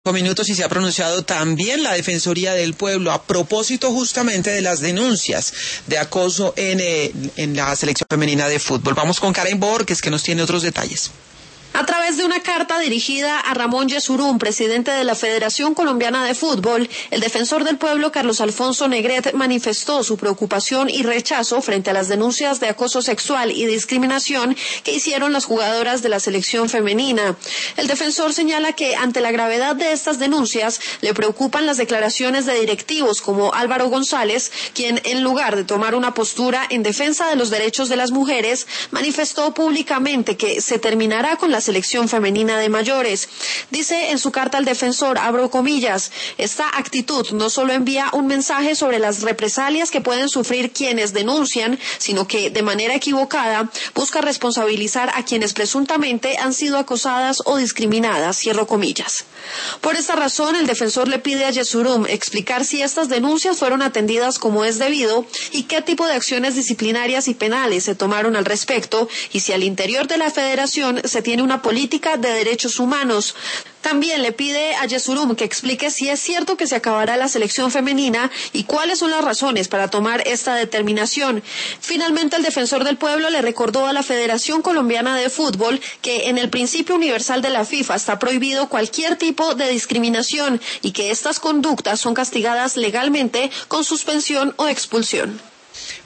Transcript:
Minutos y se ha pronunciado también la Defensoría del Pueblo a propósito justamente de las denuncias de acoso en la selección femenina de fútbol. Vamos con Karen Borges, que nos tiene otros detalles. A través de una carta dirigida a Ramón Yesurún, presidente de la Federación Colombiana de Fútbol, el defensor del pueblo Carlos Alfonso Negret manifestó su preocupación y rechazo frente a las denuncias de acoso sexual y discriminación que hicieron las jugadoras de la selección femenina. El defensor señala que ante la gravedad de estas denuncias le preocupan las declaraciones de directivos como Álvaro González, quien en lugar de tomar una postura en defensa de los derechos de las mujeres, manifestó públicamente que se terminará con la selección femenina de mayores. Dice en su carta al defensor, abro comillas, esta actitud no solo envía un mensaje sobre las represalias que pueden sufrir quienes denuncian, sino que de manera equivocada busca responsabilizar a quienes presuntamente han sido acosadas o discriminadas, cierro comillas. Por esta razón, el defensor le pide a Yesurún explicar si estas denuncias fueron atendidas como es debido y qué tipo de acciones disciplinarias y penales se tomaron al respecto y si al interior de la federación se tiene una política de derechos humanos. También le pide a Yesurún que explique si es cierto que se acabará la selección femenina y cuáles son las razones para tomar esta determinación. Finalmente, el defensor del pueblo le recordó a la Federación Colombiana de Fútbol que en el principio universal de la FIFA está prohibido cualquier tipo de discriminación y que estas conductas son castigadas legalmente con suspensión o expulsión.